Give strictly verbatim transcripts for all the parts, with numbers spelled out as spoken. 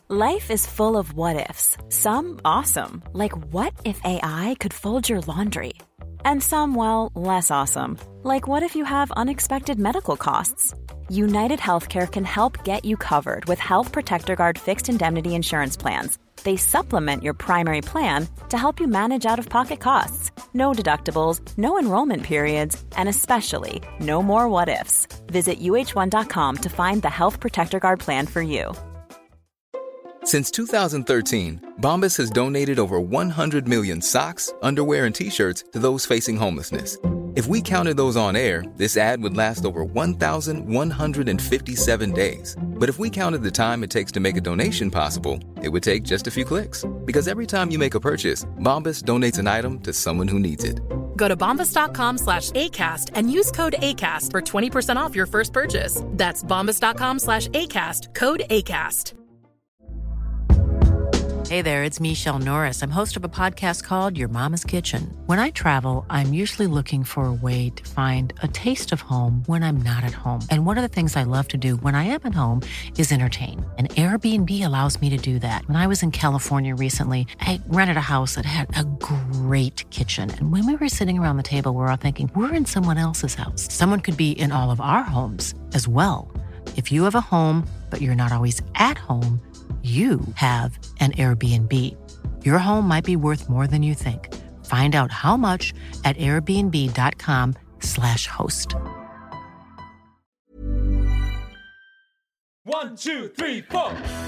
Life is full of what-ifs. Some awesome, like what if A I could fold your laundry? And some, well, less awesome, like what if you have unexpected medical costs? United Healthcare can help get you covered with Health Protector Guard fixed indemnity insurance plans. They supplement your primary plan to help you manage out-of-pocket costs. No deductibles, no enrollment periods, and especially no more what-ifs. Visit U H one dot com to find the Health Protector Guard plan for you. Since two thousand thirteen, Bombas has donated over one hundred million socks, underwear, and T-shirts to those facing homelessness. If we counted those on air, this ad would last over one thousand one hundred fifty-seven days. But if we counted the time it takes to make a donation possible, it would take just a few clicks. Because every time you make a purchase, Bombas donates an item to someone who needs it. Go to bombas.com slash ACAST and use code ACAST for twenty percent off your first purchase. That's bombas.com slash ACAST, code ACAST. Hey there, it's Michelle Norris. I'm host of a podcast called Your Mama's Kitchen. When I travel, I'm usually looking for a way to find a taste of home when I'm not at home. And one of the things I love to do when I am at home is entertain. And Airbnb allows me to do that. When I was in California recently, I rented a house that had a great kitchen. And when we were sitting around the table, we were all thinking, we're in someone else's house. Someone could be in all of our homes as well. If you have a home, but you're not always at home, you have an Airbnb. Your home might be worth more than you think. Find out how much at airbnb.com slash host. One, two, three, four.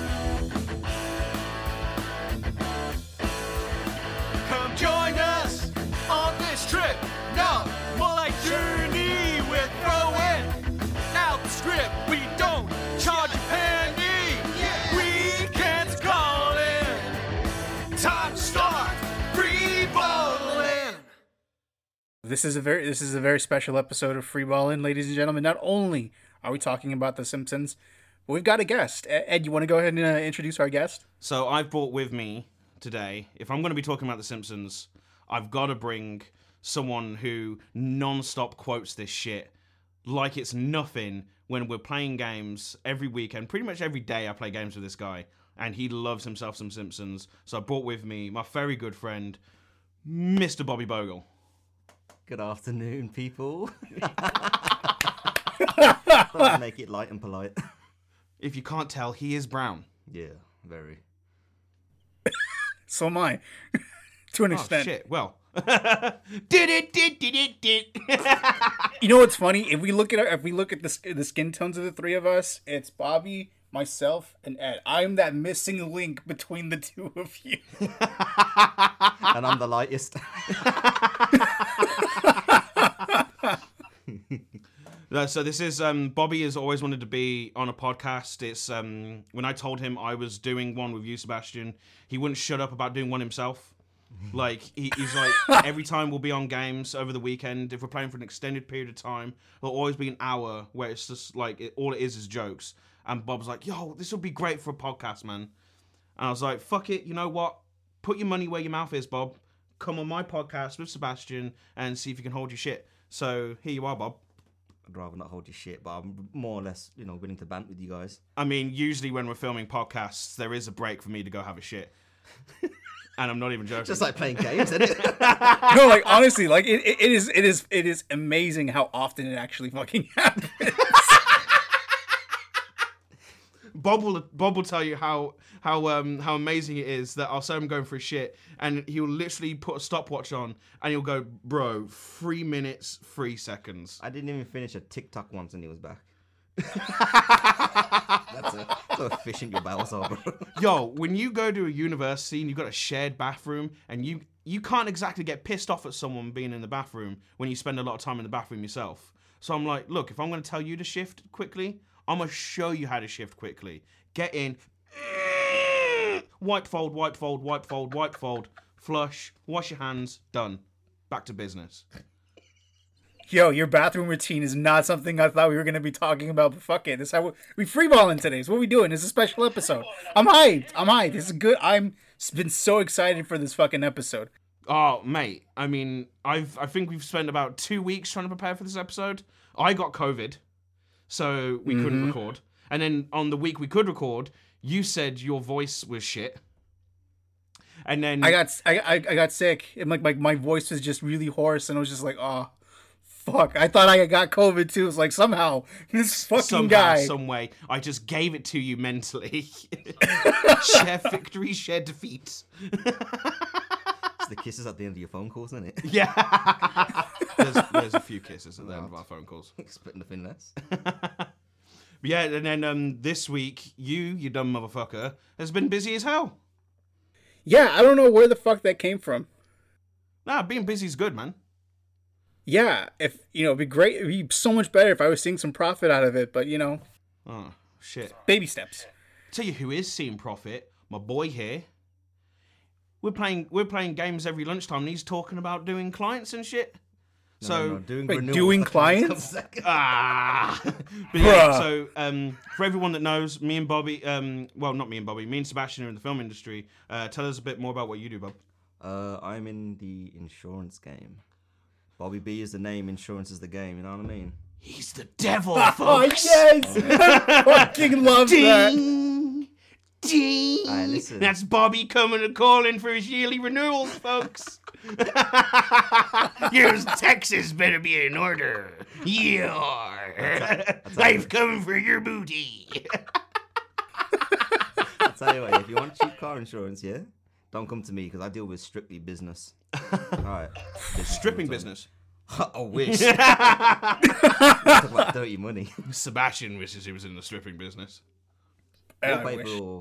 Come join us on this trip. No, more like journey. We're throwing out the script. We don't charge a penny. Weekends calling. Time to start free balling. This is a very this is a very special episode of Free Ballin', ladies and gentlemen. Not only are we talking about The Simpsons, but we've got a guest. Ed, you want to go ahead and uh, introduce our guest? So I've brought with me today, if I'm going to be talking about The Simpsons, I've got to bring someone who non-stop quotes this shit like it's nothing when we're playing games every weekend. Pretty much every day I play games with this guy, and he loves himself some Simpsons. So I brought with me my very good friend, Mister Bobby Bogle. Good afternoon, people. Thought I'd make it light and polite. If you can't tell, he is brown. Yeah, very. So am I. To an Oh, extent. shit. Well. did it, did, did it, did. You know what's funny? If we look at our, if we look at the the skin tones of the three of us, it's Bobby, myself, and Ed. I'm that missing link between the two of you. And I'm the lightest. No, so this is um, Bobby has always wanted to be on a podcast. It's um, when I told him I was doing one with you, Sebastian, he wouldn't shut up about doing one himself. Like he, he's like, every time we'll be on games over the weekend, if we're playing for an extended period of time, there'll always be an hour where it's just like it, all it is is jokes. And Bob's like, "Yo, this would be great for a podcast, man." And I was like, "Fuck it, you know what? Put your money where your mouth is, Bob. Come on my podcast with Sebastian and see if you can hold your shit." So here you are, Bob. I'd rather not hold your shit, but I'm more or less, you know, willing to bant with you guys. I mean, usually when we're filming podcasts, there is a break for me to go have a shit. And I'm not even joking. Just like playing games, isn't it? No, like honestly, like it, it is it is it is amazing how often it actually fucking happens. Bob will Bob will tell you how how um how amazing it is that I'll say I'm going for a shit, and he'll literally put a stopwatch on and he'll go, "Bro, three minutes, three seconds." I didn't even finish a TikTok once and he was back. That's a, that's how efficient your bowels are, bro. Yo, when you go to a university and you've got a shared bathroom, and you you can't exactly get pissed off at someone being in the bathroom when you spend a lot of time in the bathroom yourself. So I'm like, look, if I'm going to tell you to shift quickly, I'm going to show you how to shift quickly. Get in, wipe, fold, wipe, fold, wipe, fold, wipe, fold, flush, wash your hands, done. Back to business. Yo, your bathroom routine is not something I thought we were going to be talking about, but fuck it. This is how we, we freeballing today. It's what we doing. This is a special episode. I'm hyped. I'm hyped. This is good. I'm been so excited for this fucking episode. Oh, mate. I mean, I've I think we've spent about two weeks trying to prepare for this episode. I got COVID, so we mm-hmm. couldn't record. And then on the week we could record, You said your voice was shit. And then I got I, I, I got sick. And like my, my voice was just really hoarse, and I was just like, oh, fuck. I thought I got COVID too. It's like somehow this fucking somehow, guy. some way, I just gave it to you mentally. Share victory, share defeat. It's the kisses at the end of your phone calls, isn't it? Yeah. there's, there's a few kisses at the end of our phone calls. Split nothing less. Yeah, and then um, this week, you, you dumb motherfucker, has been busy as hell. Yeah, I don't know where the fuck that came from. Nah, being busy's good, man. Yeah, if you know, it'd be great. It'd be so much better if I was seeing some profit out of it. But you know, Oh, shit. baby steps. Tell you who is seeing profit, my boy here. We're playing we're playing games every lunchtime, and he's talking about doing clients and shit. No, So no, no, doing, Wait, renewals, doing that's what it clients? comes second. Ah, but yeah, Bruh. so um, for everyone that knows, me and Bobby, um, well, not me and Bobby, me and Sebastian are in the film industry. Uh, tell us a bit more about what you do, Bob. Uh, I'm in the insurance game. Bobby B is the name, insurance is the game, you know what I mean? He's the devil, Oh folks. yes, I fucking love that. Ding, ding. Aye, listen. That's Bobby coming and calling for his yearly renewals, folks. Your Texas better be in order. Yeah. I've come for your booty. I'll tell you what, if you want cheap car insurance, yeah, don't come to me because I deal with strictly business. Alright. Stripping business. I wish. Talk about dirty money. Sebastian wishes he was in the stripping business. Yeah, I Wallpaper wish. or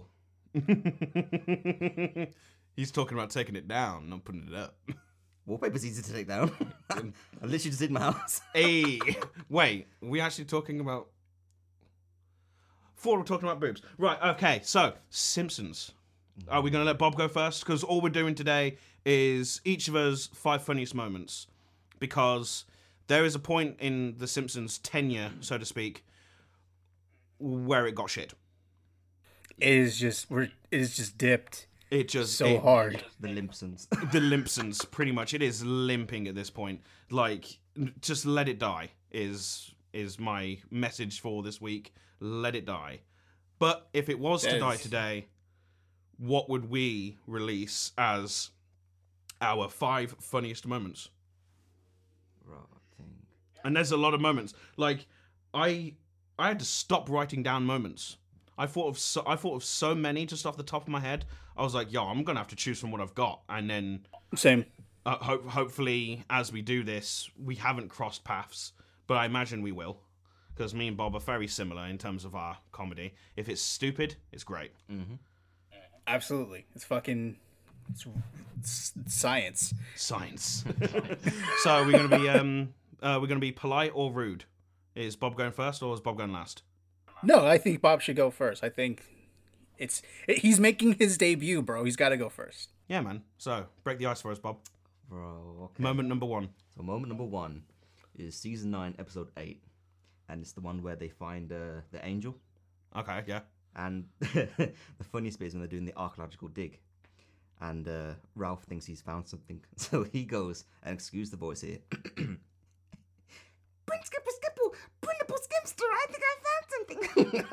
He's talking about taking it down, not putting it up. wallpaper's easy to take down. I literally just did my house. Hey, wait, are we actually talking about... Thought we're talking about boobs. Right, okay, so, Simpsons. Are we going to let Bob go first? Because all we're doing today is each of us five funniest moments. Because there is a point in The Simpsons' tenure, so to speak, where it got shit. It is just we're it is just dipped It just... so it- hard. The Limpsons. The Limpsons, pretty much. It is limping at this point. Like, just let it die is is my message for this week. Let it die. But if it was to That die is- today, what would we release as our five funniest moments? Right, I think. And there's a lot of moments. Like, I I had to stop writing down moments. I thought of so, I thought of so many just off the top of my head. I was like, yo, I'm gonna have to choose from what I've got, and then Same. Uh, ho- hopefully, as we do this, we haven't crossed paths, but I imagine we will, because me and Bob are very similar in terms of our comedy. If it's stupid, it's great. Absolutely. It's fucking it's, it's science. Science. So we're gonna be um uh, we're gonna be polite or rude. Is Bob going first or is Bob going last? No, I think Bob should go first. I think it's he's making his debut, bro. He's got to go first. Yeah, man. So break the ice for us, Bob. Bro, okay. Moment number one. So moment number one is season nine, episode eight. And it's the one where they find uh, the angel. Okay, yeah. And the funniest bit is when they're doing the archaeological dig. And uh, Ralph thinks he's found something. So he goes, and excuse the voice here. Bring skipper skipple, bring the skimster, I think I found something.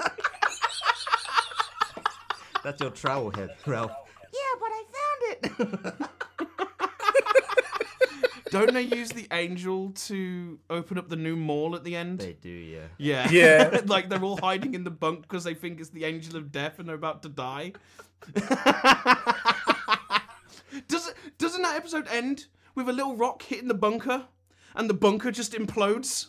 That's your trowel head, Ralph. Yeah, but I found it. Don't they use the angel to open up the new mall at the end? They do, yeah. Yeah. Yeah. Like they're all hiding in the bunk because they think it's the angel of death and they're about to die. Does it, doesn't that episode end with a little rock hitting the bunker and the bunker just implodes?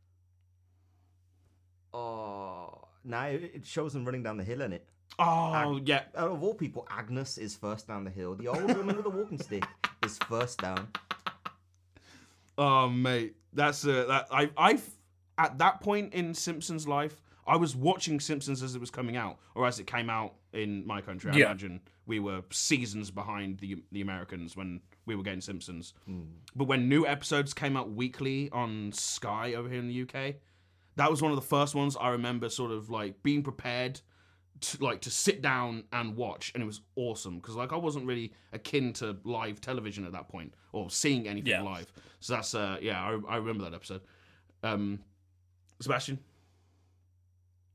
Oh, now it shows them running down the hill, innit? Oh, yeah. Out of all people, Agnes is first down the hill. The old woman with the walking stick is first down. Oh, mate. That's uh, that. I, I, at that point in Simpsons' life, I was watching Simpsons as it was coming out, or as it came out in my country. I Yeah. imagine we were seasons behind the the Americans when we were getting Simpsons. But when new episodes came out weekly on Sky over here in the U K, that was one of the first ones I remember sort of like being prepared to like to sit down and watch, and it was awesome because like I wasn't really akin to live television at that point or seeing anything Yeah. live. So that's uh yeah, I, I remember that episode. Um, Sebastian.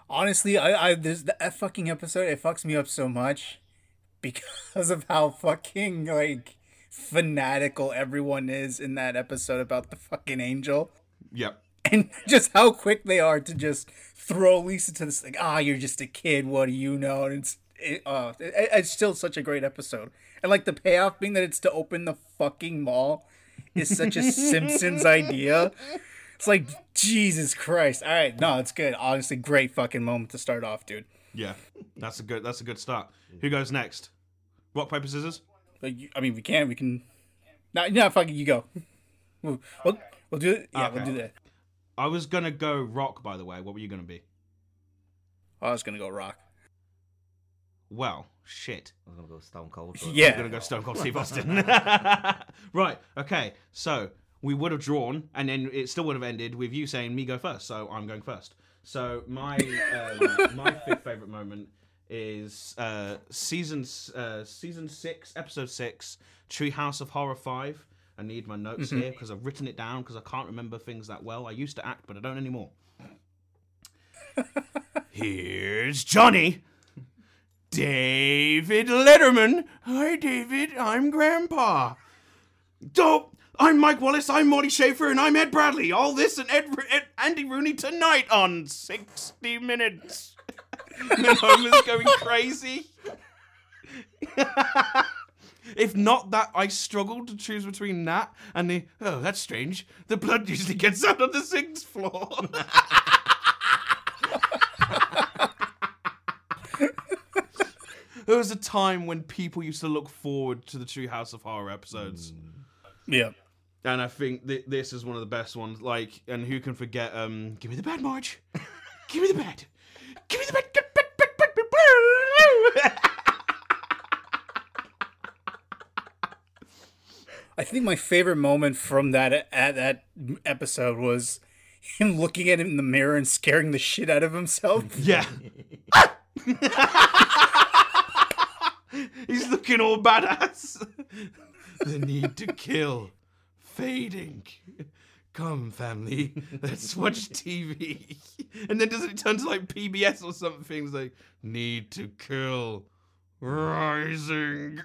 Honestly, I, I this that fucking episode, it fucks me up so much because of how fucking like fanatical everyone is in that episode about the fucking angel. Yep. And just how quick they are to just throw Lisa to this, like, ah, oh, you're just a kid. What do you know? And it's it, uh, it, it's still such a great episode. And like the payoff being that it's to open the fucking mall is such a Simpsons idea. It's like, Jesus Christ. All right, no, it's good. Honestly, great fucking moment to start off, dude. Yeah, that's a good. That's a good start. Who goes next? Rock, paper, scissors. Like, I mean, we can. We can. No, no, fucking you go. We'll, we'll, we'll do it. Yeah, Okay. we'll do that. I was gonna go rock, by the way. What were you gonna be? I was gonna go rock. Well, shit. I was gonna go Stone Cold. But... Yeah. I'm gonna go Stone Cold Steve Austin. Right. Okay. So we would have drawn, and then it still would have ended with you saying me go first. So I'm going first. So my um, my fifth favorite moment is uh, season uh, season six, episode six, Treehouse of Horror five. I need my notes Mm-hmm. here because I've written it down because I can't remember things that well. I used to act, but I don't anymore. Here's Johnny. David Letterman. Hi, David. I'm Grandpa. Dope. I'm Mike Wallace. I'm Morty Schaefer, and I'm Ed Bradley. All this and Ed, Ed Andy Rooney tonight on sixty minutes. And Homer's going crazy. If not that, I struggled to choose between that and the, oh, that's strange. The blood usually gets out on the sixth floor. There was a time when people used to look forward to the Treehouse of Horror episodes. Yeah. And I think th- this is one of the best ones. Like, and who can forget, um, give me the bed, Marge. Give me the bed. Give me the bed. Bed, bed, bed, bed, bed. I think my favorite moment from that at that episode was him looking at him in the mirror and scaring the shit out of himself. Yeah. He's looking all badass. The need to kill. Fading. Come, family. Let's watch T V. And then doesn't it turn to like P B S or something? It's like, need to kill. Rising.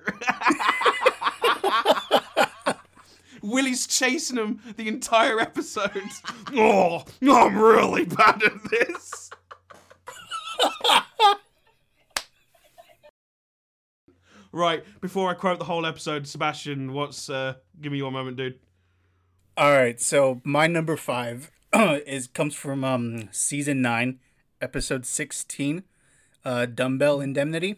Willie's chasing him the entire episode. Oh, I'm really bad at this. Right, before I quote the whole episode, Sebastian, what's uh give me your moment, dude. All right, so my number five is comes from um season nine, episode sixteen, uh, Dumbbell Indemnity.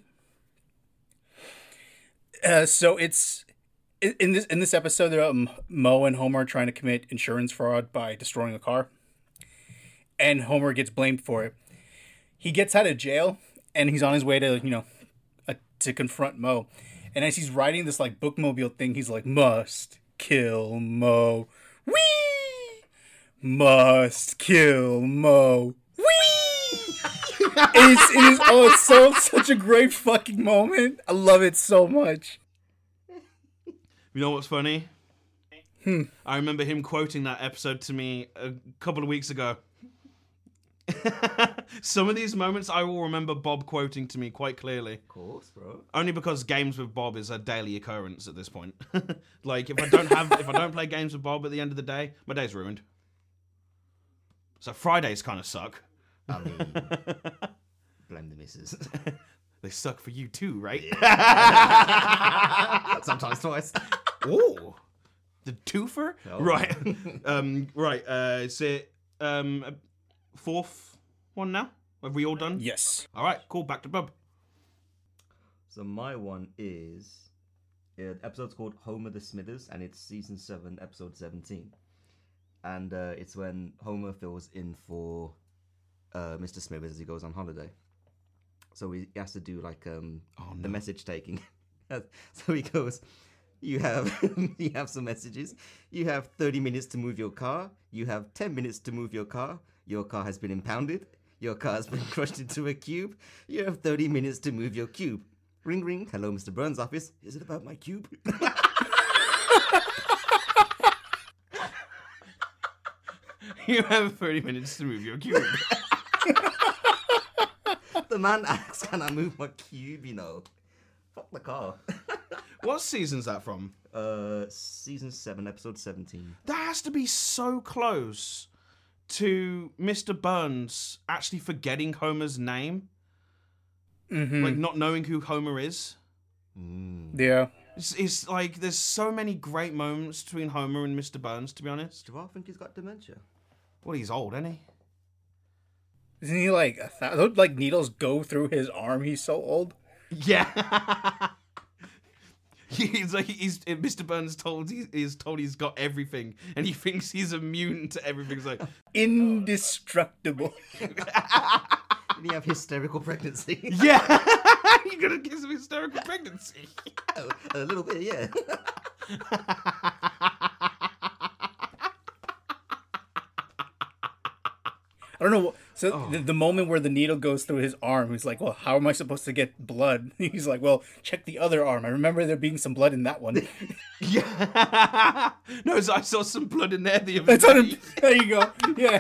Uh, so it's in this in this episode, um, Mo and Homer are trying to commit insurance fraud by destroying a car, and Homer gets blamed for it. He gets out of jail, and he's on his way to you know uh, to confront Mo. And as he's riding this like bookmobile thing, he's like, "Must kill Mo, wee! Must kill Mo, wee!" it is, it is oh, it's so such a great fucking moment. I love it so much. You know what's funny? Hmm. I remember him quoting that episode to me a couple of weeks ago. Some of these moments I will remember Bob quoting to me quite clearly. Of course, bro. Only because games with Bob is a daily occurrence at this point. Like if I don't have if I don't play games with Bob at the end of the day, my day's ruined. So Fridays kind of suck. I mean, blame the missus. They suck for you too, right? Sometimes twice. Oh, the twofer, Oh. right? um, right. Uh, is it um a fourth one now? Have we all done? Yes. All right, cool. Back to Bob. So my one is uh, the episode's called Homer the Smithers, and it's season seven, episode seventeen. And uh, it's when Homer fills in for uh, Mister Smithers as he goes on holiday. So he has to do like um, Oh, the no. message taking. So he goes, you have you have some messages. You have thirty minutes to move your car. You have ten minutes to move your car. Your car has been impounded. Your car has been crushed into a cube. You have thirty minutes to move your cube. Ring, ring. Hello, Mister Burns' office. Is it about my cube? You have thirty minutes to move your cube. The man asks, "Can I move my cube?" You know, fuck the car. What season's that from? Uh, season seven, episode seventeen. That has to be so close to Mister Burns actually forgetting Homer's name, Mm-hmm. like not knowing who Homer is. Mm. Yeah. It's, it's like there's so many great moments between Homer and Mister Burns. To be honest, Do I think he's got dementia? well, he's old, isn't he? Isn't he like a th- don't, like needles go through his arm? He's so old. Yeah. He's like he's Mister Burns told he is told he's got everything, and he thinks he's immune to everything. He's like Indestructible. Did he have hysterical pregnancy? yeah, you're gonna give some hysterical pregnancy. A little bit, yeah. I don't know. So the, the moment where the needle goes through his arm, he's like, "Well, how am I supposed to get blood?" He's like, "Well, check the other arm. I remember there being some blood in that one." Yeah. No, so I saw some blood in there the other That's on day. him. There you go. Yeah.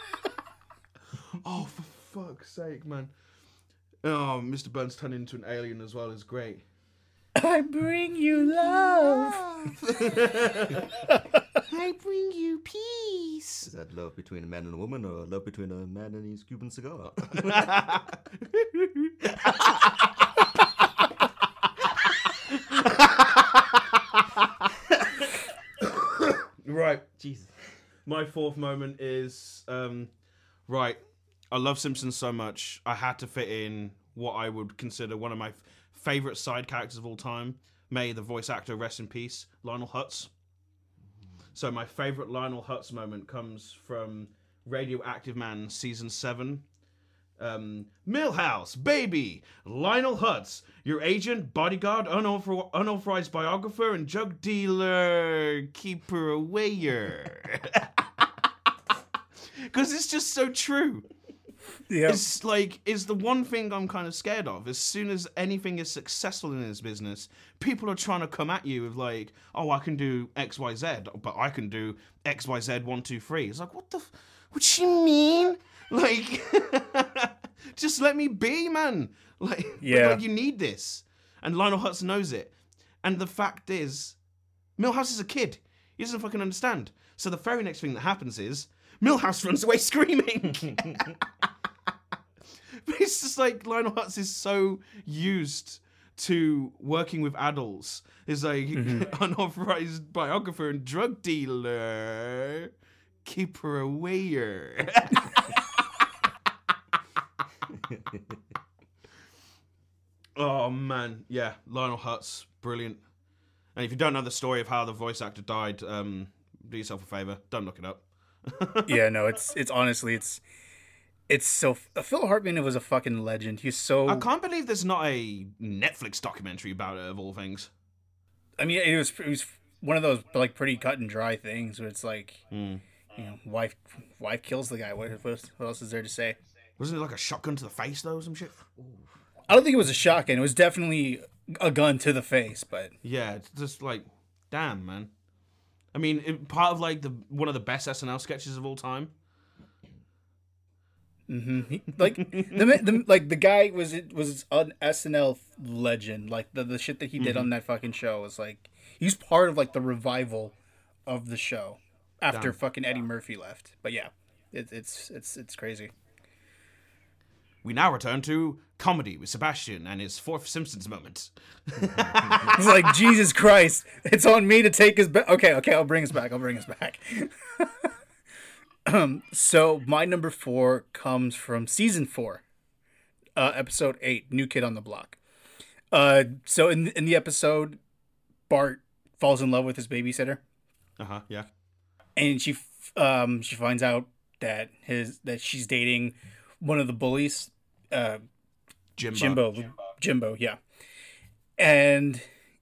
Oh, for fuck's sake, man. Oh, Mister Burns turned into an alien as well is great. I bring you love. I bring you peace. Is that love between a man and a woman, or love between a man and his Cuban cigar? Right. Jesus. My fourth moment is um, right. I love Simpsons so much. I had to fit in what I would consider one of my f- favorite side characters of all time. May the voice actor rest in peace, Lionel Hutz. So my favorite Lionel Hutz moment comes from Radioactive Man season seven. Um, Millhouse, baby, Lionel Hutz, your agent, bodyguard, unauthor- unauthorized biographer, and drug dealer, keeper awayer. Because it's just so true. Yeah. It's like, it's the one thing I'm kind of scared of. As soon as anything is successful in this business, people are trying to come at you with like, oh, I can do X, Y, Z, but I can do X, Y, Z, one, two, three. It's like, what the, f- what you mean? Like, just let me be, man. Like, Yeah. like, you need this. And Lionel Hutz knows it. And the fact is, Milhouse is a kid. He doesn't fucking understand. So the very next thing that happens is, Milhouse runs away screaming. But it's just like Lionel Hutz is so used to working with adults. He's like unauthorized biographer and drug dealer, keeper awayer. Oh man, yeah, Lionel Hutz, brilliant. And if you don't know the story of how the voice actor died, um, do yourself a favor, don't look it up. Yeah, no, it's it's honestly it's it's so Phil Hartman was a fucking legend. He's so I can't believe there's not a Netflix documentary about it, of all things. I mean, it was it was one of those like pretty cut and dry things where it's like, Mm. you know, wife wife kills the guy. What, what else- what else is there to say? Wasn't it like a shotgun to the face, though, or some shit? I don't think it was a shotgun. It was definitely a gun to the face, but Yeah, it's just like, damn, man. I mean, it, part of like the one of the best S N L sketches of all time. mm-hmm. like the, the like the guy was it was an S N L legend. Like the the shit that he did Mhm. on that fucking show was like he's part of like the revival of the show after Damn. fucking Eddie Murphy left. But yeah, it, it's it's it's crazy. We now return to comedy with Sebastian and his fourth Simpsons moment. He's like, Jesus Christ, it's on me to take us back. Okay, okay, I'll bring us back. I'll bring us back. um, so my number four comes from season four, uh, episode eight, New Kid on the Block. Uh, so in in the episode, Bart falls in love with his babysitter, Uh huh. Yeah. and she f- um she finds out that his that she's dating one of the bullies, uh, Jimbo. Jimbo, Jimbo, yeah. And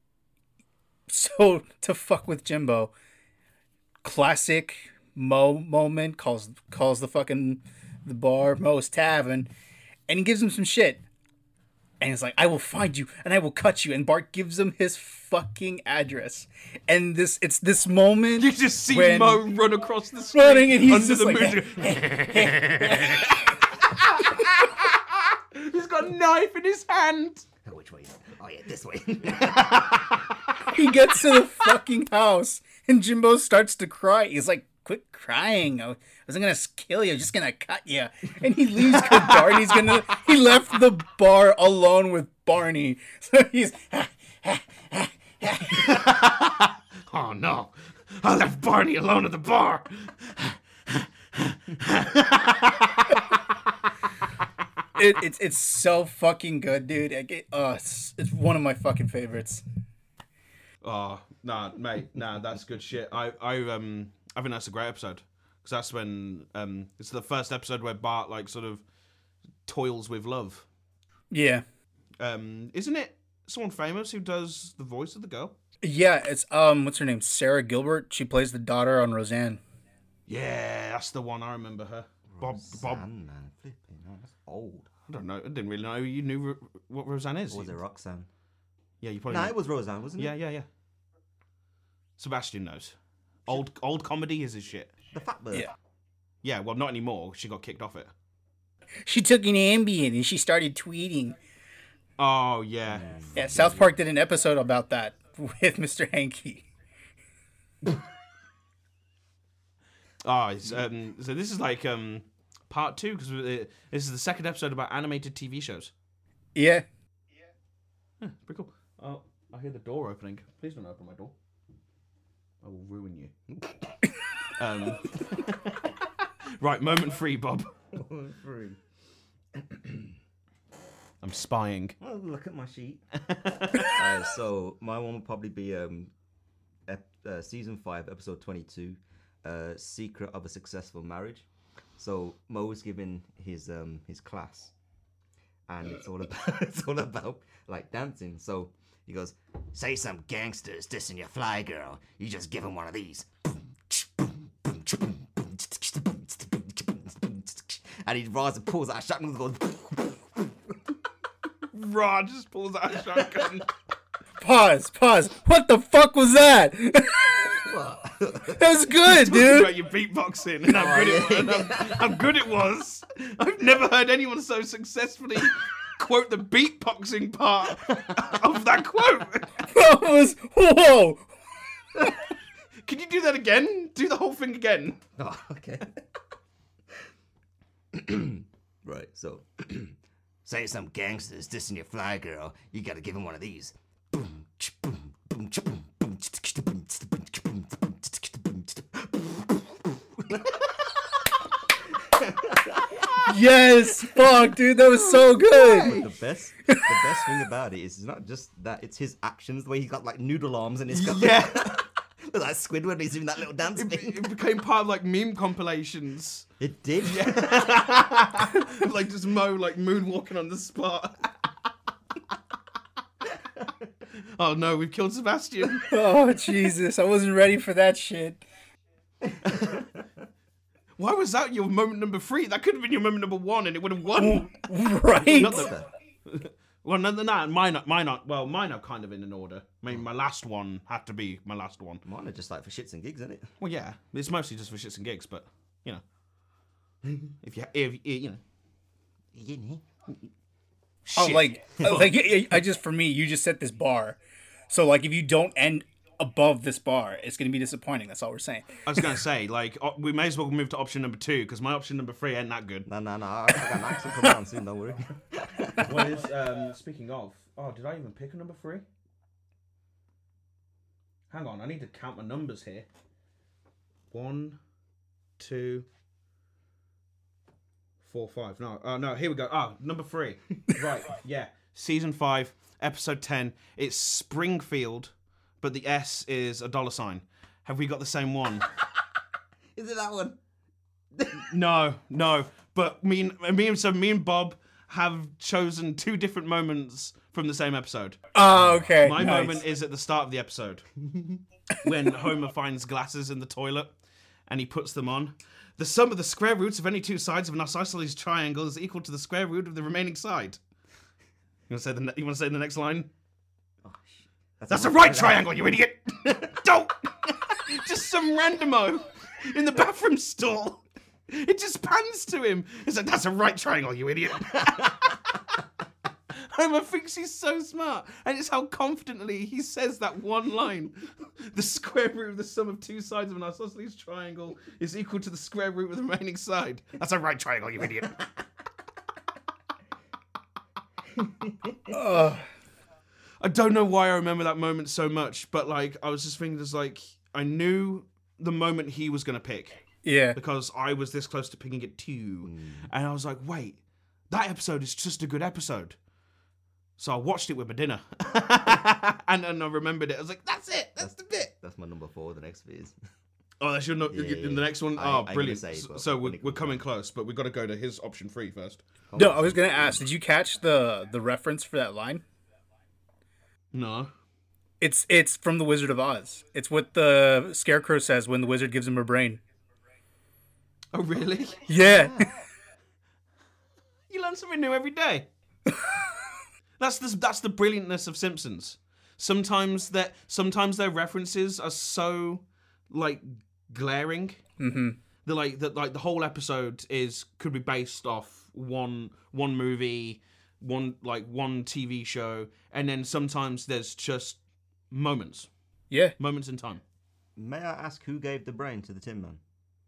so to fuck with Jimbo, classic Mo moment, calls calls the fucking the bar Mo's Tavern, and he gives him some shit. And he's like, I will find you and I will cut you. And Bart gives him his fucking address. And this it's this moment You just see when- Mo run across the street running and he's under just the like moon. He's got a knife in his hand. Oh, which way? Oh yeah, this way. He gets to the fucking house, and Jimbo starts to cry. He's like, "Quit crying! I wasn't gonna kill you. I'm just gonna cut you." And he leaves because Barney's gonna. He left the bar alone with Barney, so he's. Oh no! I left Barney alone at the bar. It, it's it's so fucking good, dude. I get, uh, it's, it's one of my fucking favorites. Oh nah, mate, nah, that's good shit. I I um I think that's a great episode because that's when um it's the first episode where Bart like sort of toils with love. Yeah, Um, isn't it someone famous who does the voice of the girl? yeah. It's um, what's her name? Sarah Gilbert. She plays the daughter on Roseanne. Yeah, that's the one. I remember her. Bob Bob. Roseanne, man, flipping, oh, that's old. I don't know. I didn't really know you knew Ro- what Roseanne is. Or was it Roxanne? Yeah, you probably. No, know. it was Roseanne, wasn't it? Yeah, yeah, yeah. Sebastian knows. Old old comedy is his shit. The Fat Bird. Yeah. Yeah, well, not anymore. She got kicked off it. She took an Ambien and she started tweeting. Oh yeah. Yeah, South Park did an episode about that with Mister Hanky. Oh, it's, um, so this is like um, part two because this is the second episode about animated T V shows. Yeah. Yeah, pretty cool. Oh, I hear the door opening. Please don't open my door. I will ruin you. um, right, moment free, Bob. I'm spying. Oh, look at my sheet. uh, so my one will probably be um, ep- uh, season five, episode twenty-two, uh, "Secret of a Successful Marriage." So Mo's giving his um his class, and it's all about it's all about like dancing. So he goes, "Say some gangsters dissing your fly girl. You just give him one of these." And he rises and pulls out a shotgun and goes. Rod just pulls out a shotgun. Pause, pause. What the fuck was that? That was good, Talking dude. about your beatboxing and how good it was. And how, how good it was. I've never heard anyone so successfully quote the beatboxing part of that quote. That was whoa. Can you do that again? Do the whole thing again. Oh, okay. Right, so say some gangsters dissing your fly girl, you gotta give him one of these. Yes, fuck, dude, that was so good. The best, the best thing about it is it's not just that; it's his actions. The way he's got like noodle arms and he's got Yeah. look like Squidward when he's doing that little dance It, thing. it became part of like meme compilations. It did. Like just Mo like moonwalking on the spot. Oh no, we've killed Sebastian. Oh Jesus, I wasn't ready for that shit. Why was that your moment number three? That could have been your moment number one, and it would have won. Right? Not the, well, no, no, no, mine, are- mine, are, well, mine are kind of in an order. I mean, my last one had to be my last one. Mine are just like for shits and gigs, isn't it? Well, yeah, it's mostly just for shits and gigs, but you know, if you, if you know, You know. Oh, shit. like, like I I just for me, you just set this bar. So like, if you don't end above this bar, it's gonna be disappointing. That's all we're saying. I was gonna say, like, uh, we may as well move to option number two because my option number three ain't that good. No, no, no. I, I got an accent coming on soon. Don't worry. What is, um, speaking of, oh, did I even pick a number three? Hang on, I need to count my numbers here. One, two, four, five. No, oh, no, here we go. Ah, number three. Right, yeah. Season five, episode ten. It's Springfield, but the S is a dollar sign. Have we got the same one? Is it that one? No, no. But me and me and so me and Bob have chosen two different moments from the same episode. Oh, okay. My nice. moment is at the start of the episode when Homer finds glasses in the toilet and he puts them on. The sum of the square roots of any two sides of an isosceles triangle is equal to the square root of the remaining side. You want to say the ne- you want to say the next line? Oh, shit. That's a right triangle, you idiot! Don't! Just some randomo in the bathroom stall It just pans to him. It's like, that's a right triangle, you idiot. Homer thinks he's so smart, and it's how confidently he says that one line. The square root of the sum of two sides of an isosceles triangle is equal to the square root of the remaining side. That's a right triangle, you idiot. uh, I don't know why I remember that moment so much, but like I was just thinking, just like I knew the moment he was gonna pick. Yeah. Because I was this close to picking it too, mm. and I was like, wait, that episode is just a good episode. So I watched it with my dinner, and and I remembered it. I was like, "That's it. That's, that's the bit." That's my number four. The next bit is. Oh, that's your no- yeah, yeah. the next one. I, oh, I brilliant! Say, so we're we're coming close, but we've got to go to his option three first. No, I was gonna ask. Did you catch the the reference for that line? No. It's it's from The Wizard of Oz. It's what the Scarecrow says when the wizard gives him a brain. Oh, really? Yeah. You learn something new every day. That's the that's the brilliantness of Simpsons. Sometimes that sometimes their references are so like glaring. Mm-hmm. They're like that like the whole episode is could be based off one one movie, one like one T V show, and then sometimes there's just moments. Yeah, moments in time. May I ask who gave the brain to the Tin Man?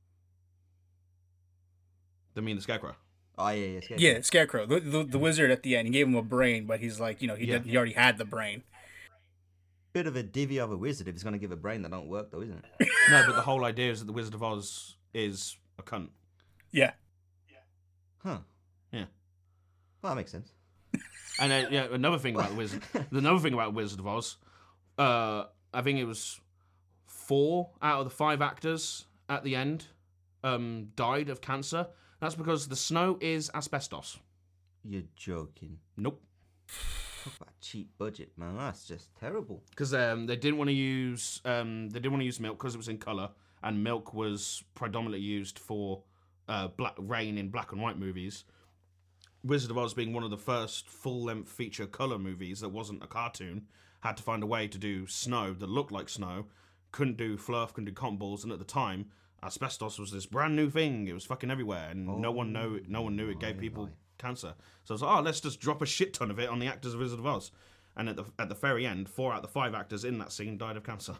They mean the Scarecrow. Oh, yeah, yeah, Scarecrow. Yeah, Scarecrow. The, the, the wizard at the end, he gave him a brain, but he's like, you know, he Yeah. did, he already had the brain. Bit of a divvy of a wizard if he's going to give a brain that don't work, though, isn't it? No, but the whole idea is that the Wizard of Oz is a cunt. Yeah. Huh. Yeah. Well, that makes sense. And uh, yeah, another thing about the Wizard, another thing about Wizard of Oz, uh, I think it was four out of the five actors at the end um, died of cancer. That's because the snow is asbestos. You're joking. Nope. Talk about cheap budget, man. That's just terrible. Because um, they didn't want to use um, they didn't want to use milk because it was in color, and milk was predominantly used for uh, black rain in black and white movies. Wizard of Oz being one of the first full-length feature color movies that wasn't a cartoon, had to find a way to do snow that looked like snow. Couldn't do fluff, couldn't do cotton balls, and at the time, asbestos was this brand new thing. It was fucking everywhere, and oh, no one knew. No one knew it gave people cancer. So I was like, oh, let's just drop a shit ton of it on the actors of Wizard of Oz. And at the at the very end, four out of the five actors in that scene died of cancer.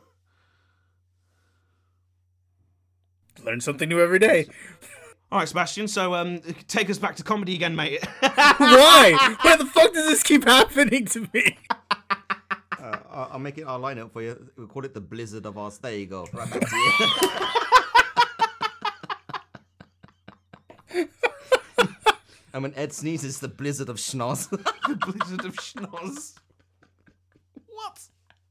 Learn something new every day. All right, Sebastian. So um, take us back to comedy again, mate. Why? Why the fuck does this keep happening to me? Uh, I'll make it. I'll line it up for you. We'll call it the Blizzard of Oz. There you go. Right back to you. And when Ed sneezes, the Blizzard of Schnoz. The Blizzard of Schnoz. What?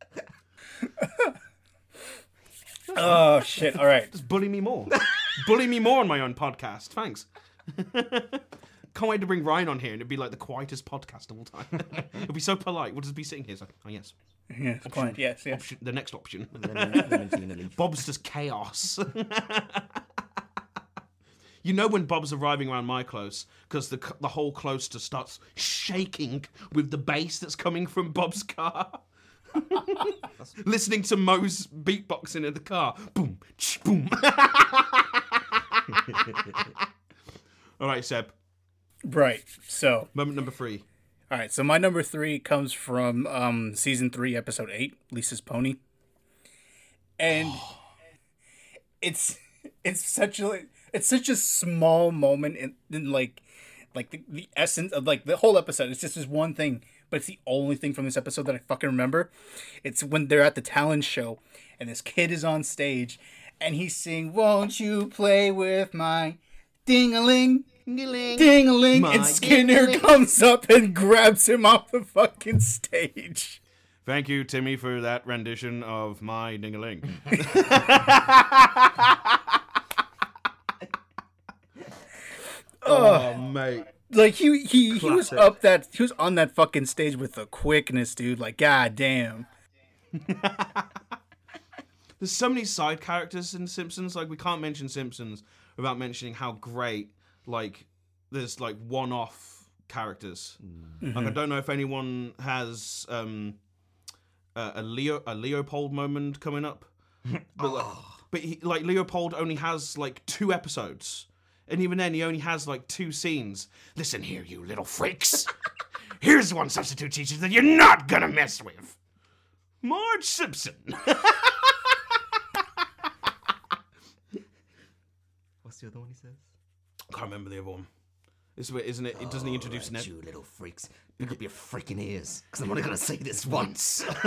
Oh shit! All right, just bully me more. Bully me more on my own podcast. Thanks. Can't wait to bring Ryan on here, and it'd be like the quietest podcast of all time. It'd be so polite. We'll just be sitting here. It's like, oh yes, yeah, quiet. Yes, yes. Option, the next option. Bob's just chaos. You know when Bob's arriving around my close, because the the whole close just starts shaking with the bass that's coming from Bob's car. Listening to Mo's beatboxing in the car. Boom, ch, boom. All right, Seb. Right, so. Moment number three. All right, so my number three comes from um, season three, episode eight, Lisa's Pony. And oh. it's it's such a it's such a small moment in, in like like the, the essence of like the whole episode. It's just this one thing. But it's the only thing from this episode that I fucking remember. It's when they're at the talent show, and this kid is on stage, and he's singing, "Won't you play with my ding-a-ling, ding-a-ling, ding-a-ling," and Skinner ding-a-ling. comes up and grabs him off the fucking stage. Thank you, Timmy, for that rendition of my ding-a-ling. Oh, mate. Like, he he, he was up that, he was on that fucking stage with the quickness, dude. Like, god damn. There's so many side characters in Simpsons. Like, we can't mention Simpsons without mentioning how great, like, there's, like, one-off characters. Mm-hmm. Like, I don't know if anyone has um, a, a Leo a Leopold moment coming up. But, like, but he, like, Leopold only has, like, two episodes. And even then, he only has like two scenes. Listen here, you little freaks. Here's one substitute teacher that you're not gonna mess with. Marge Simpson. What's the other one he says? I can't remember the other one. This is, isn't it? It doesn't he introduce Right, Ned? you little freaks. Pick up your freaking ears, because I'm only going to say this once. Pick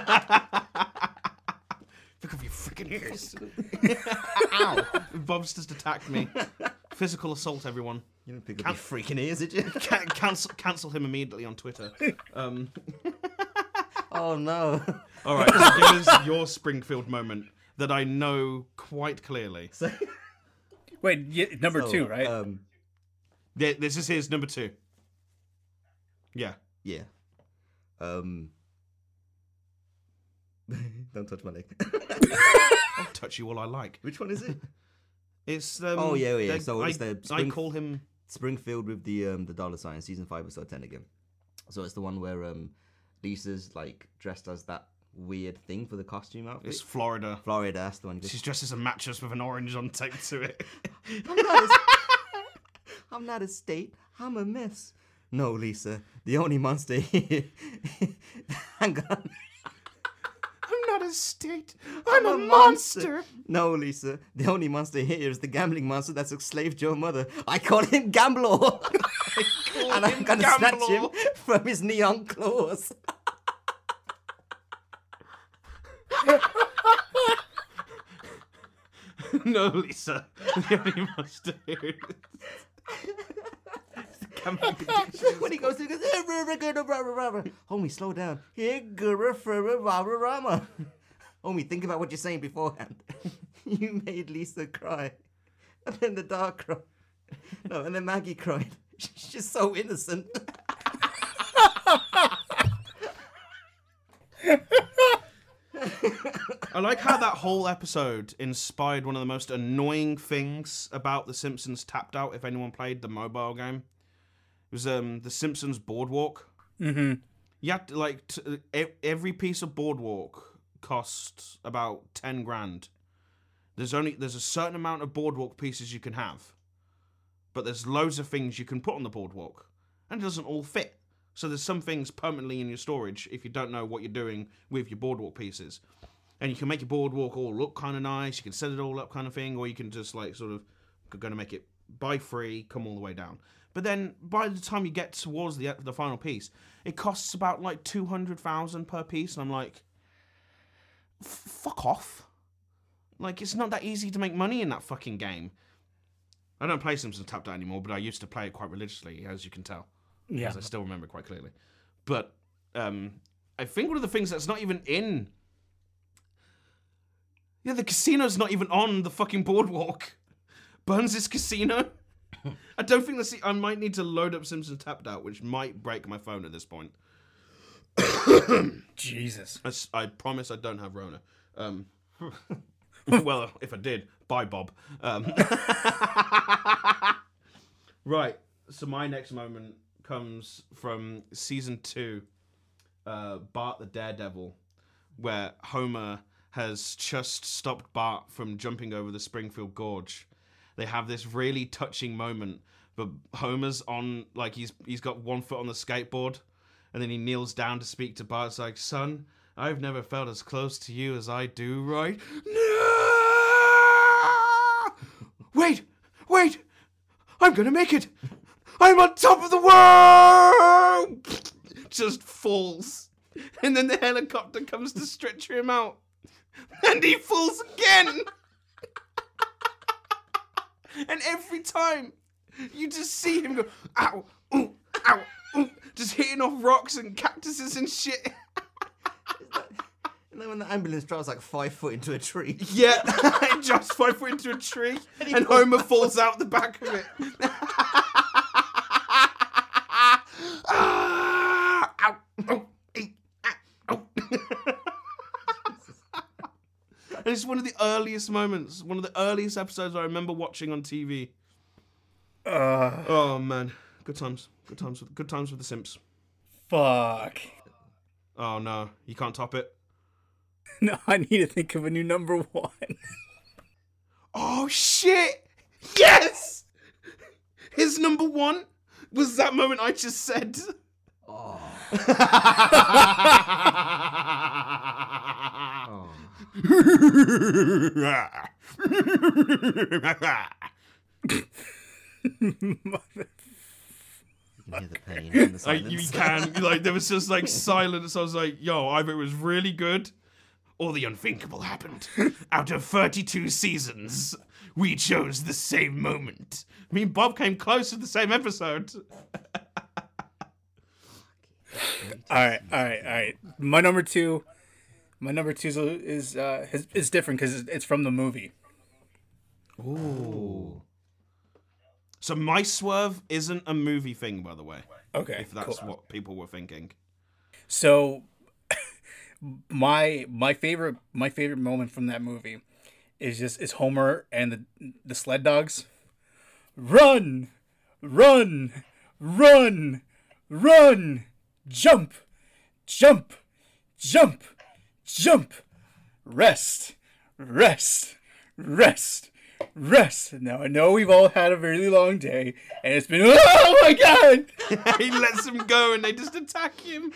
up your freaking ears. Ow. Bob's just attacked me. Physical assault, everyone. You didn't pick up your freaking ears, did you? Can- cancel, cancel him immediately on Twitter. Um, Oh, no. all right, so give us your Springfield moment that I know quite clearly. So, Wait, yeah, number so, two, right? Um, Th- This is his number two. Yeah. yeah. Um. Don't touch my leg. I'll touch you all I like. Which one is it? It's um, Oh, yeah, yeah, they- so I, it's the I Spring- call him. Springfield with the um the dollar sign, season five, episode ten again. So it's the one where um Lisa's like dressed as that weird thing for the costume outfit. It's Florida. Florida, that's the one. She's dressed as a mattress with an orange on taped to it. I'm not, a, I'm not a state. I'm a mess. No, Lisa. The only monster here. Hang on. I'm not a state. I'm a monster. No, Lisa. The only monster here is the gambling monster that's enslaved your mother. I call him Gambler. And I'm gonna snatch him from his neon claws. No, Lisa. The only monster here is the gambling addiction. When he goes, he goes, homie, slow down. Here, guru, furra, rara, rama. Homie, think about what you're saying beforehand. You made Lisa cry. And then the dog cried. No, and then Maggie cried. She's so innocent. I like how that whole episode inspired one of the most annoying things about The Simpsons Tapped Out, if anyone played the mobile game. It was um, The Simpsons Boardwalk. Mm-hmm. You had to, like, t- e- every piece of Boardwalk cost about ten grand. There's only, there's a certain amount of Boardwalk pieces you can have. But there's loads of things you can put on the Boardwalk. And it doesn't all fit. So there's some things permanently in your storage if you don't know what you're doing with your Boardwalk pieces. And you can make your Boardwalk all look kind of nice, you can set it all up kind of thing, or you can just like sort of going to make it buy free, come all the way down. But then by the time you get towards the the final piece, it costs about like two hundred thousand per piece, and I'm like, fuck off. Like, it's not that easy to make money in that fucking game. I don't play Simpsons Tapped Out anymore, but I used to play it quite religiously, as you can tell. Yeah. Because I still remember it quite clearly. But um, I think one of the things that's not even in... Yeah, the casino's not even on the fucking Boardwalk. Burns' Casino? I don't think that's... The... I might need to load up Simpsons Tapped Out, which might break my phone at this point. Jesus. I, I promise I don't have Rona. Um, well, if I did, bye, Bob. Um, right, so my next moment comes from season two, uh, Bart the Daredevil, where Homer has just stopped Bart from jumping over the Springfield Gorge. They have this really touching moment, but Homer's on, like, he's he's got one foot on the skateboard, and then he kneels down to speak to Bart. It's like, son, I've never felt as close to you as I do right now. Wait, wait, I'm gonna make it. I'm on top of the world. Just falls. And then the helicopter comes to stretch him out. And he falls again. And every time, you just see him go, ow, ooh, ow, ooh, just hitting off rocks and cactuses and shit. And then when the ambulance drives like five foot into a tree. Yeah, it drops five foot into a tree, and, and Homer falls out the back of it. Ah, ow, ow, ee, ah, ow. And it's one of the earliest moments, one of the earliest episodes I remember watching on T V. Uh, Oh man, good times, good times, with, good times with the Simps. fuck. Oh no, you can't top it. No, I need to think of a new number one. Oh shit! Yes! His number one was that moment I just said. Oh. You can hear the pain in the Like, you silence. can. Like, there was just like silence. I was like, yo, either it was really good or the unthinkable happened. Out of thirty-two seasons, we chose the same moment. Me and Bob came close to the same episode. All right, all right, all right. My number two, my number two is is uh, is, is different because it's from the movie. Ooh. So my swerve isn't a movie thing, by the way. Okay, If that's cool. what people were thinking. So, my my favorite my favorite moment from that movie is just is Homer and the the sled dogs. Run, run, run, run, jump, jump, jump, jump, rest, rest, rest, rest. Now I know we've all had a really long day, and it's been oh my god. He lets them go and they just attack him.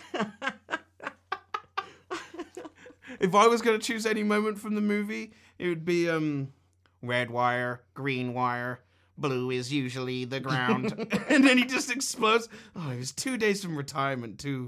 If I was going to choose any moment from the movie, it would be um, red wire, green wire, blue is usually the ground. And then he just explodes. Oh, he was two days from retirement, too.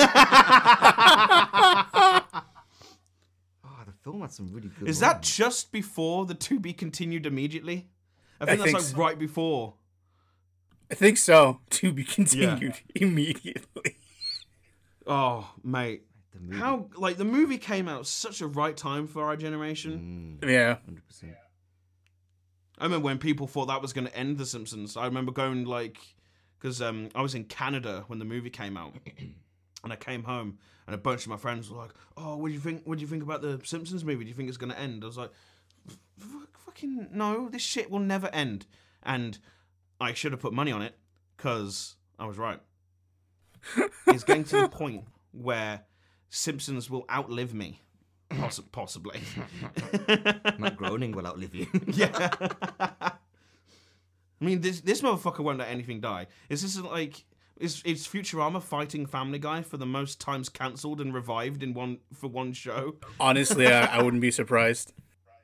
Oh, the film had some really good Is that moments. just before the to be continued immediately? I think I that's think like so. right before. I think so. To be continued immediately. Oh, mate. The movie. How, like, the movie came out such a right time for our generation. Mm, Yeah. one hundred percent. I remember when people thought that was going to end The Simpsons. I remember going, like, because um, I was in Canada when the movie came out. And I came home, and a bunch of my friends were like, oh, what do you think, what do you think about the Simpsons movie? Do you think it's going to end? I was like, Fuck, fucking no, this shit will never end. And I should have put money on it, because I was right. It's getting to the point where Simpsons will outlive me. Poss- possibly. Matt Groening will outlive you. Yeah. I mean, this this motherfucker won't let anything die. Is this like is is Futurama fighting Family Guy for the most times cancelled and revived in one for one show? Honestly, I, I wouldn't be surprised.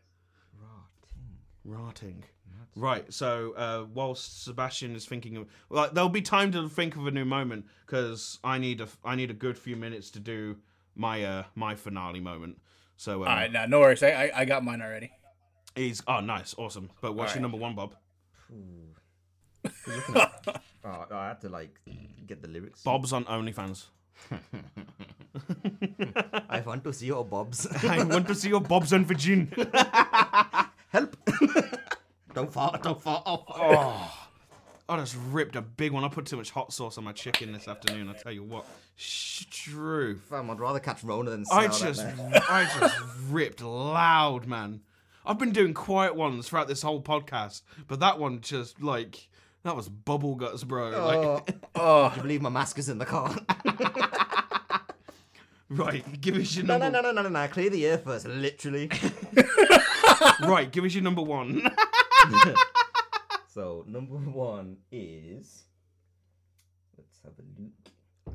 Rotting. Right. So uh, whilst Sebastian is thinking of, well, there'll be time to think of a new moment because I need a I need a good few minutes to do my uh my finale moment. So um, All right, nah, no worries. I, I I got mine already. he's oh nice, awesome. But what's your All right. number one, Bob? Oh, I had to like get the lyrics. Bob's on OnlyFans. I want to see your bobs. I want to see your Bob's and Virgin. Help! Don't fall! Don't fall! Oh, Oh, I just ripped a big one. I put too much hot sauce on my chicken this afternoon. I tell you what, Struth. fam, I'd rather catch Rona than I smell just, that, man. I just ripped loud, man. I've been doing quiet ones throughout this whole podcast, but that one just like that was bubble guts, bro. Like, Oh, do you believe my mask is in the car? right, give us your no, number. no, no, no, no, no. Clear the air first, literally. Right, give us your number one. So number one is. Let's have a look.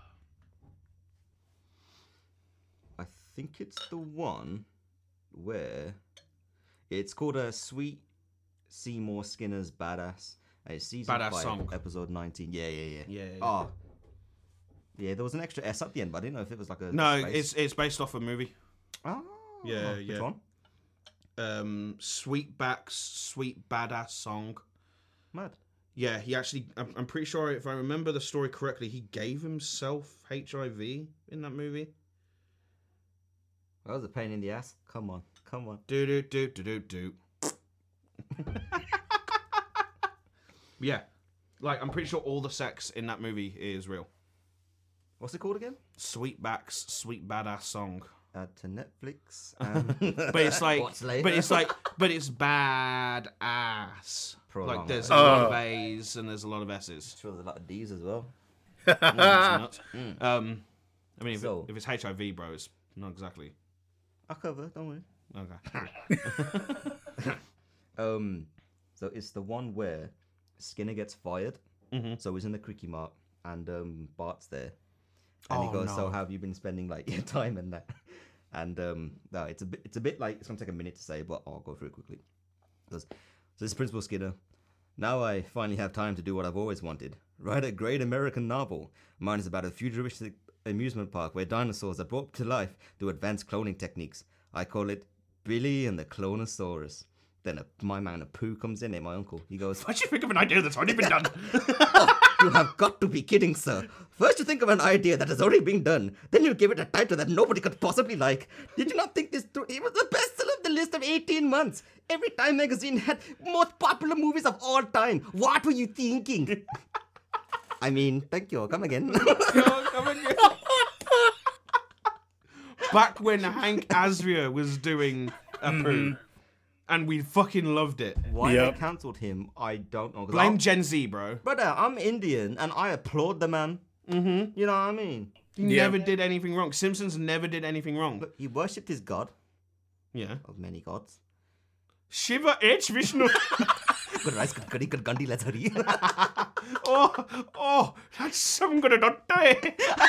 I think it's the one where it's called a Sweet Seymour Skinner's Badass. Uh, It's season Badass five, song. episode nineteen. Yeah, yeah, yeah. Yeah, yeah, Oh, yeah. There was an extra S at the end, but I didn't know if it was like a No, space. it's it's based off a movie. Oh, Yeah, which yeah. one? Um, Sweetback's Sweet Badass Song. Mad. Yeah, he actually, I'm, I'm pretty sure if I remember the story correctly, he gave himself H I V in that movie. That was a pain in the ass. Come on, come on. Do do do do do do. Yeah, like I'm pretty sure all the sex in that movie is real. What's it called again? Sweetback's Sweet Badass Song. Add to Netflix. And But it's like, What's later? but it's like, but it's bad ass. Prolong Like there's it. a lot Oh. of A's and there's a lot of S's. sure, there's a lot of D's as well. Mm, it's nuts. Um, I mean, if, So- it, if it's H I V, bro, it's not exactly. I'll cover. Don't worry. Okay. Um, so it's the one where Skinner gets fired, Mm-hmm. so he's in the Cricky Mart, and um, Bart's there, and Oh, he goes, no. "So how have you been spending like your time and that?" And um, no, it's a bit, it's a bit like it's gonna take a minute to say, but I'll go through it quickly. He goes, "So this is Principal Skinner. Now I finally have time to do what I've always wanted: write a great American novel. Mine is about a futuristic amusement park where dinosaurs are brought to life through advanced cloning techniques. I call it Billy and the Clonosaurus." Then a, my man, a poo, comes in, eh, my uncle. He goes, Why'd you think of an idea that's already been done? "Oh, you have got to be kidding, sir. First you think of an idea that has already been done, then you give it a title that nobody could possibly like. Did you not think this through? It was the bestseller of the list of eighteen months. Every Time magazine had most popular movies of all time. What were you thinking?" I mean, thank you. Come again. Come again. Back when Hank Azaria was doing a poo, and we fucking loved it. Why Yep. they cancelled him, I don't know. 'Cause Blame I'm- Gen Z, bro. Brother, I'm Indian and I applaud the man. Mm-hmm. You know what I mean? He Yeah. never did anything wrong. Simpsons never did anything wrong. But he worshipped his god Yeah. of many gods. Shiva H. Vishnu. Good rice, good curry, good gandhi, let's hurry. oh, oh, that's some good not die.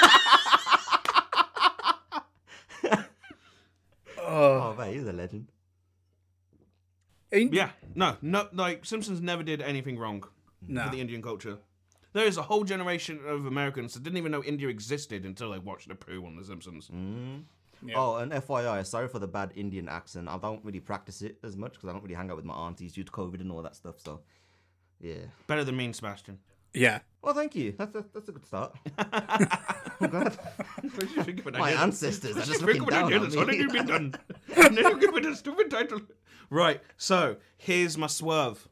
Oh, man, he's a legend. Ain't- Yeah, no, no, like Simpsons never did anything wrong No. for the Indian culture. There is a whole generation of Americans that didn't even know India existed until they watched the poo on The Simpsons. Yeah. Oh, and F Y I, sorry for the bad Indian accent. I don't really practice it as much because I don't really hang out with my aunties due to COVID and all that stuff. So, yeah. Better than mean Sebastian. Yeah. Well, thank you. That's a, that's a good start. I'm glad. What did you think of an My idea? ancestors are What did just you think looking of an down idea on that's me. already been done? And then you give it a stupid title. Right, so here's my swerve.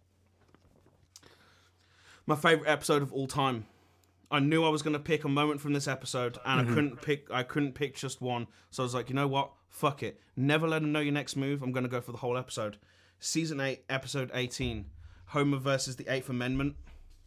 My favorite episode of all time. I knew I was going to pick a moment from this episode, and I couldn't pick. I couldn't pick just one. So I was like, you know what? Fuck it. Never let them know your next move. I'm going to go for the whole episode. Season eight, episode eighteen. Homer versus the Eighth Amendment.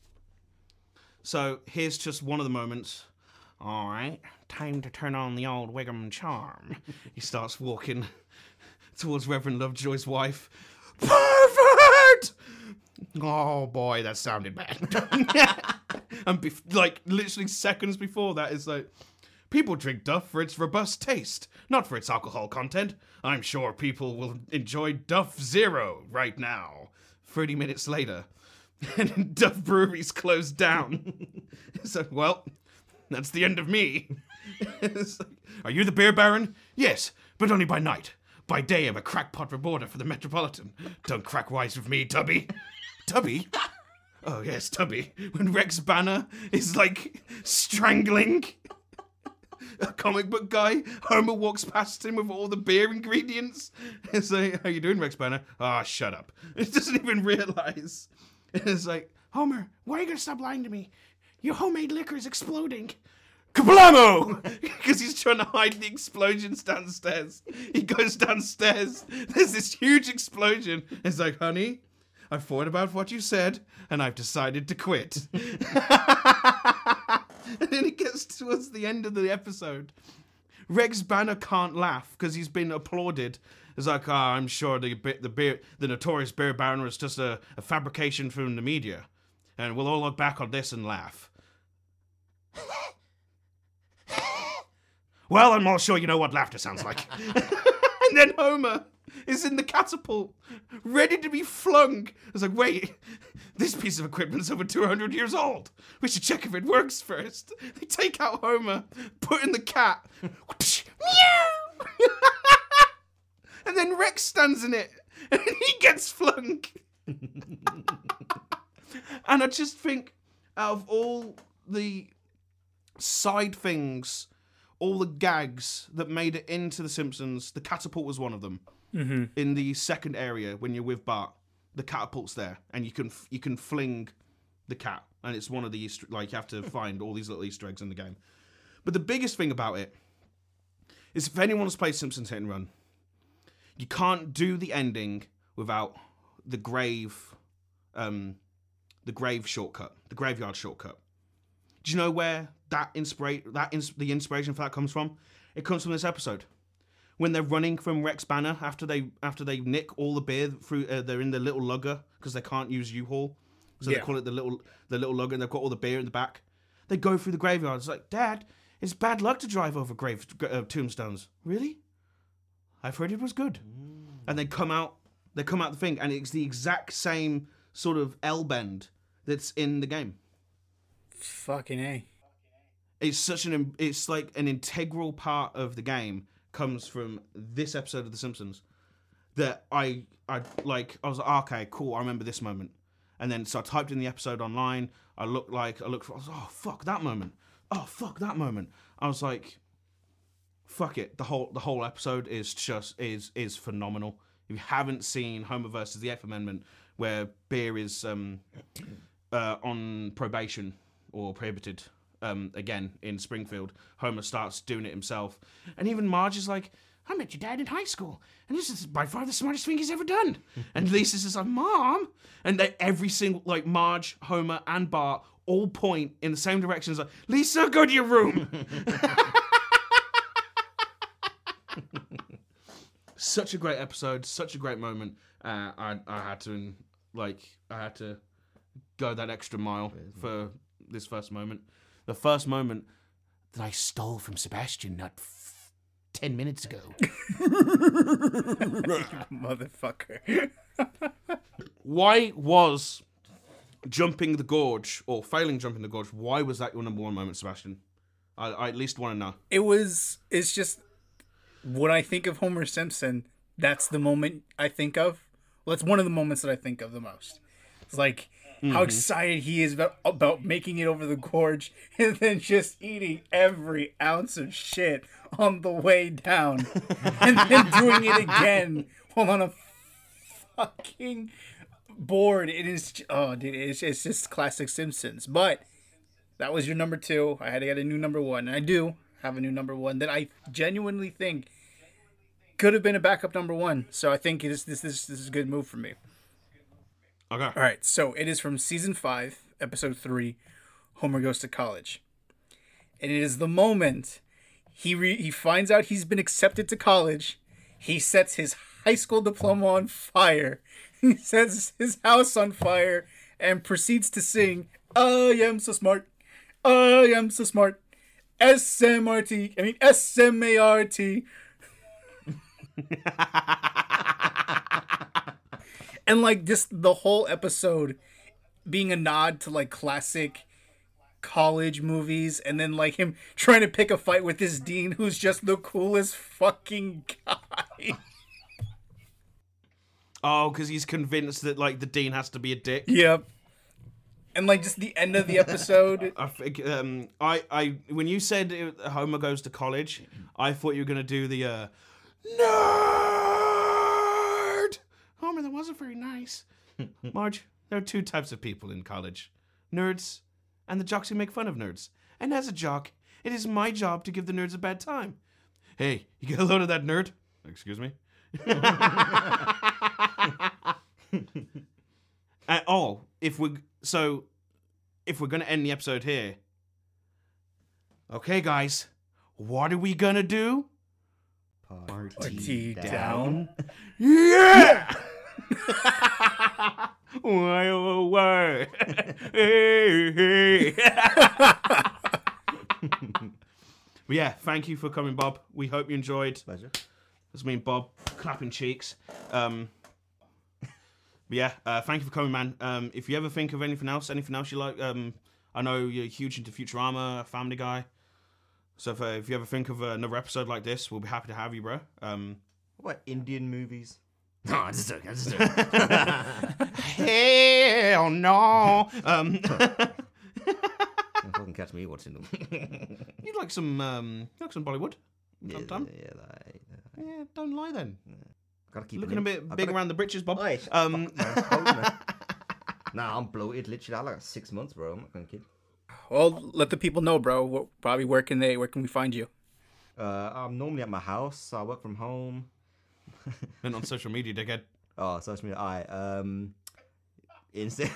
So here's just one of the moments. All right, time to turn on the old Wiggum charm. He starts walking towards Reverend Lovejoy's wife. Perfect! Oh boy, that sounded bad. And bef- like literally seconds before that is like, people drink Duff for its robust taste, not for its alcohol content. I'm sure people will enjoy Duff Zero right now. thirty minutes later, and Duff Brewery's closed down. So, well, that's the end of me. It's like, are you the beer baron? Yes, but only by night. By day, I'm a crackpot reporter for the Metropolitan. Don't crack wise with me, Tubby. Tubby? Oh, yes, Tubby. When Rex Banner is, like, strangling a comic book guy, Homer walks past him with all the beer ingredients. It's like, how you doing, Rex Banner? Ah, oh, shut up. It doesn't even realize. It's like, Homer, why are you going to stop lying to me? Your homemade liquor is exploding. Kablamo! Because he's trying to hide the explosions downstairs. He goes downstairs. There's this huge explosion. It's like, honey, I've thought about what you said, and I've decided to quit. And then it gets towards the end of the episode. Rex Banner can't laugh because he's been applauded. It's like, ah, oh, I'm sure the the beer, the notorious beer baron was just a, a fabrication from the media, and we'll all look back on this and laugh. Well, I'm all sure you know what laughter sounds like. And then Homer is in the catapult, ready to be flung. It's like, wait, this piece of equipment's over two hundred years old. We should check if it works first. They take out Homer, put in the cat. Meow! And then Rex stands in it, and he gets flung. And I just think, out of all the side things, all the gags that made it into The Simpsons, the catapult was one of them. Mm-hmm. In the second area, when you're with Bart, the catapult's there, and you can you can fling the cat, and it's one of the Easter, like you have to find all these little Easter eggs in the game. But the biggest thing about it is, if anyone has played Simpsons Hit and Run, you can't do the ending without the grave, um, the grave shortcut, the graveyard shortcut. Do you know where that inspira- that ins- the inspiration for that comes from? It comes from this episode. When they're running from Rex Banner after they after they nick all the beer through, uh, they're in the little lugger because they can't use U-Haul. So Yeah. they call it the little the little lug, and they've got all the beer in the back. They go through the graveyard. It's like, Dad, it's bad luck to drive over grave uh, tombstones. Really? I've heard it was good. Mm. And they come out. They come out the thing, and it's the exact same sort of L bend that's in the game. Fucking A. It's such an it's like an integral part of the game comes from this episode of The Simpsons that I I like I was like, okay, cool, I remember this moment. And then so I typed in the episode online. I looked like I looked for I was like, oh fuck that moment. Oh fuck that moment. I was like, fuck it. The whole the whole episode is just is is phenomenal. If you haven't seen Homer versus the Eighth Amendment, where Beer is um uh, on probation or prohibited um, again in Springfield, Homer starts doing it himself. And even Marge is like, I met your dad in high school, and this is by far the smartest thing he's ever done. And Lisa's just like, Mom! And they, every single, like Marge, Homer, and Bart all point in the same direction. It's like, Lisa, go to your room! Such a great episode, such a great moment. Uh, I, I had to, like, I had to go that extra mile for this first moment. The first moment that I stole from Sebastian not f- ten minutes ago. Motherfucker. Why was jumping the gorge, or failing jumping the gorge, why was that your number one moment, Sebastian? I, I at least want to know. It was, it's just, when I think of Homer Simpson, that's the moment I think of. Well, it's one of the moments that I think of the most. It's like, mm-hmm. how excited he is about, about making it over the gorge and then just eating every ounce of shit on the way down and then doing it again while on a fucking board. It is, oh, dude, it's, it's just classic Simpsons. But that was your number two. I had to get a new number one. And I do have a new number one that I genuinely think could have been a backup number one. So I think this, this, this, this is a good move for me. Okay. All right, so it is from season five, episode three, Homer Goes to College. And it is the moment he re- he finds out he's been accepted to college. He sets his high school diploma on fire. He sets his house on fire and proceeds to sing, I am so smart, I am so smart, S M R T, I mean S M A R T. And, like, just the whole episode being a nod to, like, classic college movies. And then, like, him trying to pick a fight with this dean who's just the coolest fucking guy. Oh, because he's convinced that, like, the dean has to be a dick. Yep. And, like, just the end of the episode. I think, um, I, I, when you said it, Homer Goes to College, I thought you were going to do the, uh, nerd! Homer, that wasn't very nice. Marge, there are two types of people in college. Nerds and the jocks who make fun of nerds. And as a jock, it is my job to give the nerds a bad time. Hey, you get a load of that nerd? Excuse me? uh, oh, if we so if we're gonna end the episode here, okay, guys, what are we gonna do? Party, Party down. down. Yeah! Why, oh, why? Hey, hey. But yeah, thank you for coming, Bob. We hope you enjoyed. Pleasure. That's me and Bob clapping cheeks. Um, but yeah, uh, thank you for coming, man. Um, if you ever think of anything else, anything else you like, um, I know you're huge into Futurama, Family Guy. So if, uh, if you ever think of uh, another episode like this, we'll be happy to have you, bro. Um, What about Indian movies? No, I'm just joking. I'm just joking. Hell no. Um, You fucking catch me watching them. you'd like some, um, you like some Bollywood? yeah, Time, time? yeah, like, uh, Yeah, don't lie then. gotta keep Looking it a in. bit I big gotta- around the britches, Bob. Oi, Um, fuck, man. Hold, man. Nah, I'm bloated. Literally, I like six months, bro. I'm not gonna kid. Well, let the people know, bro. What, Bobby, where can they, where can we find you? Uh, I'm normally at my house. So I work from home. and on social media, dickhead. Oh, social media. Alright. Um, Insta.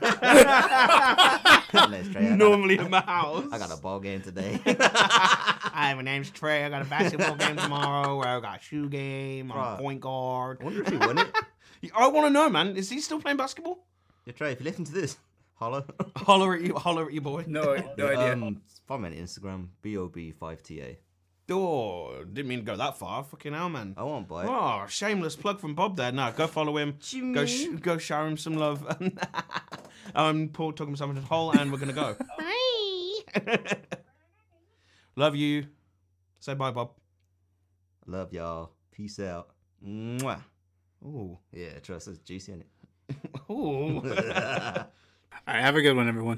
Let's try. I got a- Normally in my house. I got a ball game today. Hi, my name's Trey. I got a basketball game tomorrow. I got a shoe game. I'm Bruh. a point guard. I wonder if he won it. I want to know, man. Is he still playing basketball? Yeah, Trey, if you listen to this, Holler. Holler at you, holler at you, boy. No, no idea. Um, follow me on Instagram, B O B five T A. Oh, didn't mean to go that far. Fucking hell, man. I won't buy it. Oh, shameless plug from Bob there. No, go follow him. Go sh- go shower him some love. um, Paul talking something to the hole, and we're gonna go. Bye. Love you. Say bye, Bob. Love y'all. Peace out. Mwah. Ooh. Yeah, trust us. Juicy in it. Ooh. All right, have a good one, everyone.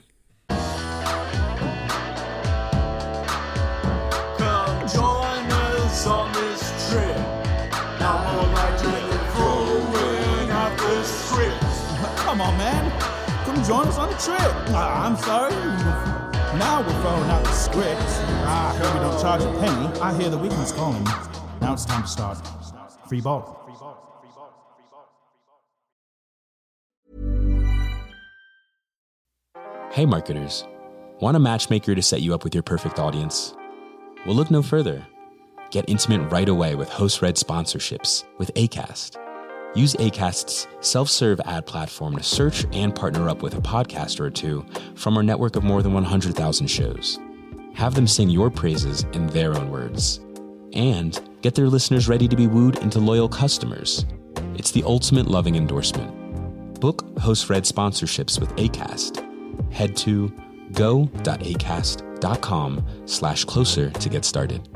Come join us on this trip. Now more like throwing out the script. Come on, man. Come join us on the trip. Uh, I'm sorry. Now we're throwing out the script. I heard we don't charge a penny. I hear the weekend's calling. Now it's time to start. Free ball. Hey marketers, want a matchmaker to set you up with your perfect audience? Well, look no further. Get intimate right away with host-read sponsorships with Acast. Use Acast's self-serve ad platform to search and partner up with a podcaster or two from our network of more than one hundred thousand shows. Have them sing your praises in their own words. And get their listeners ready to be wooed into loyal customers. It's the ultimate loving endorsement. Book host-read sponsorships with Acast. Head to go.acast.com slash closer to get started.